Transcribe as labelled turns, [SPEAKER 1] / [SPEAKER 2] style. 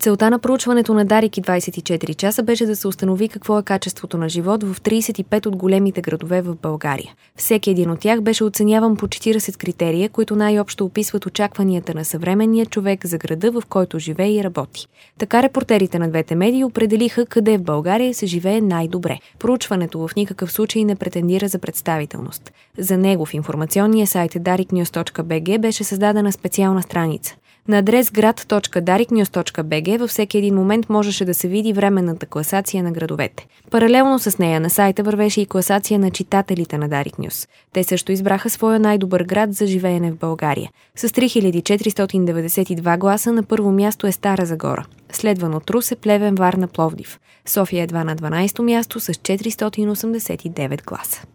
[SPEAKER 1] Целта на проучването на Дарик и 24 часа беше да се установи какво е качеството на живот в 35 от големите градове в България. Всеки един от тях беше оценяван по 40 критерия, които най-общо описват очакванията на съвременния човек за града, в който живее и работи. Така репортерите на двете медии определиха къде в България се живее най-добре. Проучването в никакъв случай не претендира за представителност. За него в информационния сайт dariknews.bg беше създадена специална страница. На адрес grad.dariknews.bg във всеки един момент можеше да се види временната класация на градовете. Паралелно с нея на сайта вървеше и класация на читателите на Дарик Нюс. Те също избраха своя най-добър град за живеене в България. С 3492 гласа на първо място е Стара Загора, следван от Русе, Плевен, Варна, Пловдив. София едва на 12-то място с 489 гласа.